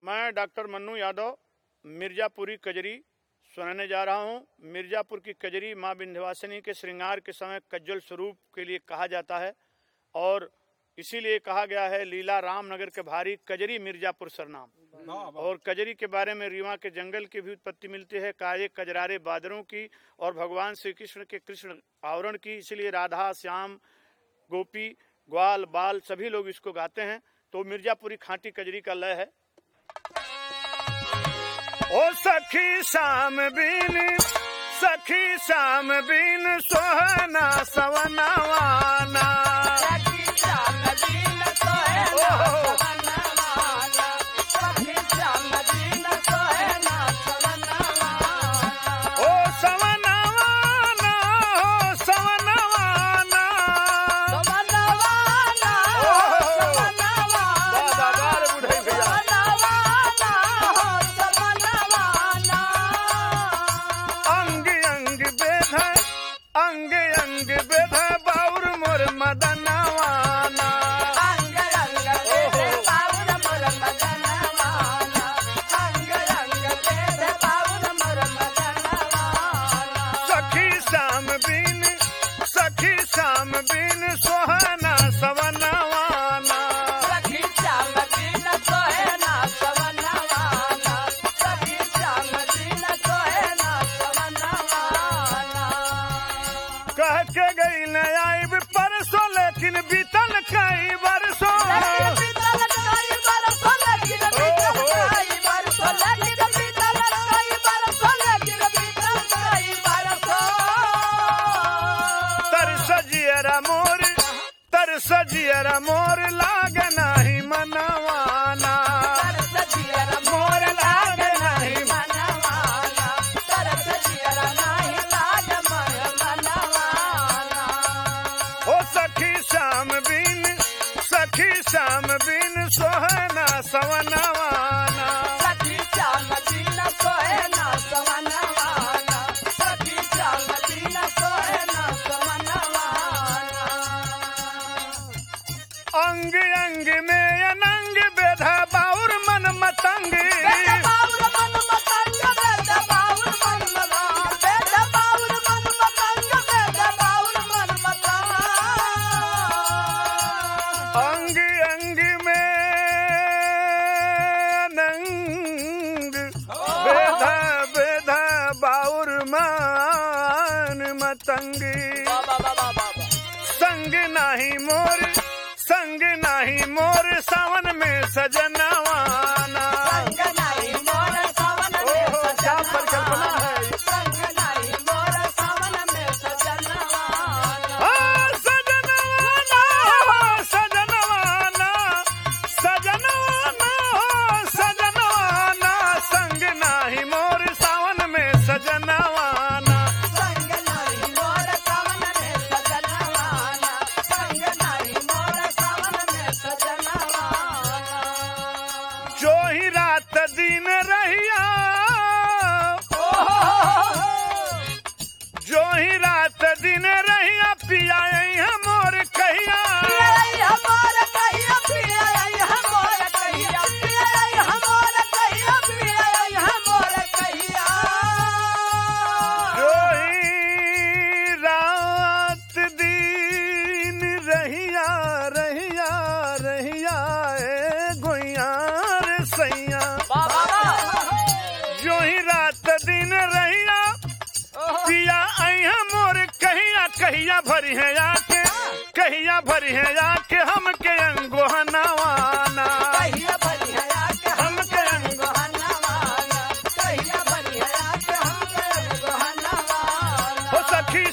मैं डॉक्टर मन्नू यादव मिर्जापुरी कजरी सुनाने जा रहा हूँ। मिर्जापुर की कजरी माँ विंध्यवासिनी के श्रृंगार के समय कज्जल स्वरूप के लिए कहा जाता है और इसीलिए कहा गया है लीला रामनगर के भारी कजरी मिर्जापुर सरनाम। और कजरी के बारे में रीवा के जंगल की भी उत्पत्ति मिलती है, काये कजरारे बादरों की और भगवान श्री कृष्ण के कृष्ण आवरण की। इसलिए राधा श्याम गोपी ग्वाल बाल सभी लोग इसको गाते हैं। तो मिर्जापुरी खांटी कजरी का लय है। ओ सखी शाम बीन सोहना सवनावाना, सखी शाम बीन सोहना सवनावाना, सखी शाम बीन सोहना सवनावाना। ओ सवनावाना, ओ सवनावाना, सवनावाना, सवनावाना, बादाबार बुढ़ई भैया। अंग अंग बेध बाउर मोर मदनवाना, अंग अंग बेध बाउर मोर मदनवाना, अंग अंग बेध बाउर मोर मदनवाना। सखी शाम बीन सोहना सवनावाना, सखी शाम बीन सोहना सवनावाना, सखी शाम बीन सोहना सवनावाना। कह के गई न आइब परसों लेकिन बीतल कई बरसों। बीतल कई बरसों लेकिन बीतल कई बरसों, लेकिन बीतल कई बरसों, लेकिन बीतल कई बरसों। तरस जियरा मोर लाग नाही मनवाना, तरस जियरा मोर लाग नाही मनवाना, तरस जियरा नाही लाग मनवाना। ओ सखी शाम बीन सोहना सवनावाना, सखी शाम बीन सोहना सवनावाना, सखी शाम बीन सोहना सवनावाना। अंग अंग में अनंग बेधा बाउर मन मतंग, बेद बाउर मन मतंग, बेद बाउर मन मतंग, बेद बाउर मन मतंग, बेद बाउर मन मतंग। अंग अंग में अनंग बेधा बेधा बाउर मन मतंग। संग नाही मोर सावन में सजनवाना, संग नाही मोर सावन में सजनवाना, संग नाही मोर सावन में सजनवाना। सजनवाना सजनवाना सजनवाना सजनवाना, संग नाही मोर सावन में सजनवाना। संग नाही मोर सावन में सजनवाना, संग नाही मोर सावन में सजनवाना। जो ही रात दिन रहिया, जो ही रात दिन रहिया पिया मोर कहिया। पिया हमर कहिया, पिया हमर कहिया, पिया हमर कहिया, पिया हमर कहिया। जो ही रात दिन रहिया रहिया रहिया ए गोइयार सैया। जो ही रात दिन रहिया पिया अइहा मोर कहिया, कहिया भरी है आके, कहिया भरी है आके हमके अंगोहनावाना, कहिया भरी है आके हमके अंगोहनावाना, कहिया भरी है आके हमके अंगोहनावाना। हो सखी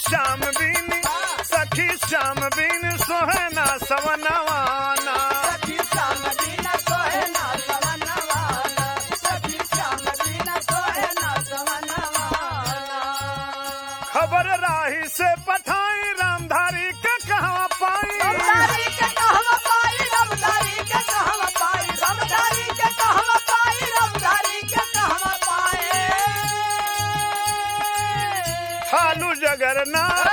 शाम बीन सोहना सवनावाना, सखी शाम बीन सोहना सवनावाना, सखी शाम बीन सोहना सवनावाना। खबर राही से पठाई रामधारी के कहवा पाई, रामधारी के कहवा पाई, रामधारी के कहवा पाई, रामधारी के कहवा पाई, रामधारी के कहवा पाए। खालू जगरनाथ